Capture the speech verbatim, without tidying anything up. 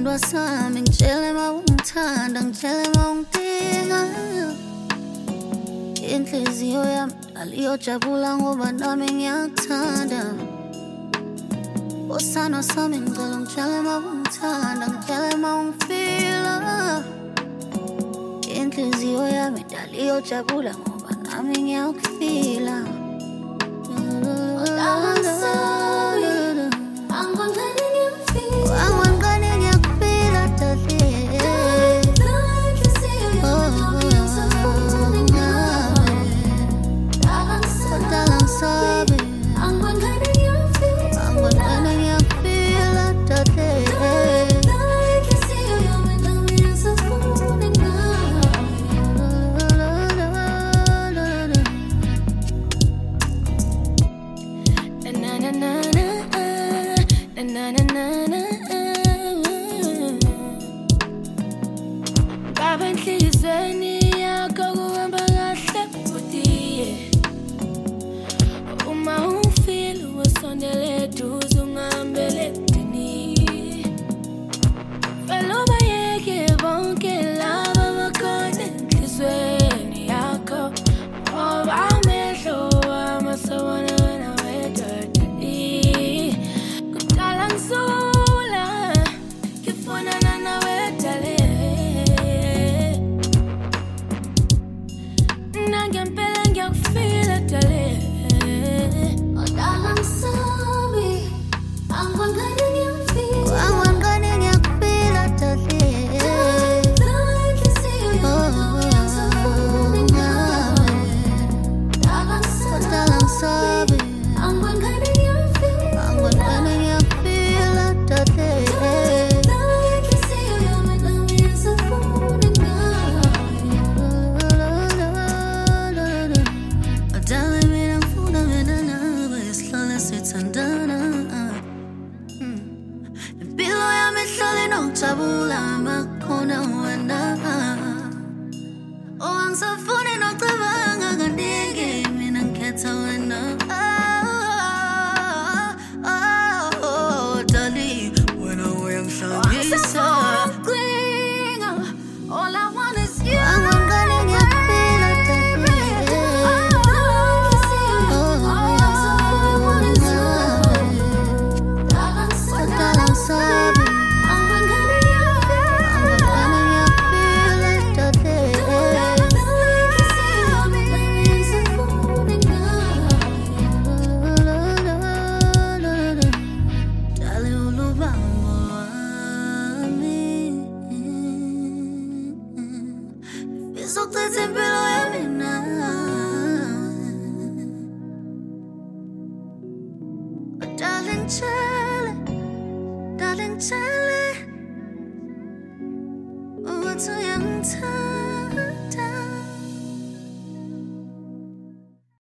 Sithandwa sami ngitshele mawungithanda ngitshele mawungidinga inhliziyo yami aliyojabula ngoba nami ngiyakuthanda Osana sami ngicela ngitshele mawungithanda ngitshele mawungifila inhliziyo yami aliyojabula ngoba nami ngiyakufila Jabula makhona wena Oh angisafuni nokucabanga kaningi mina ngikhetha wena Oh oh darling wena uyangihlangisa All I want is you Darling, Charlie, darling, Charlie, what's a young time?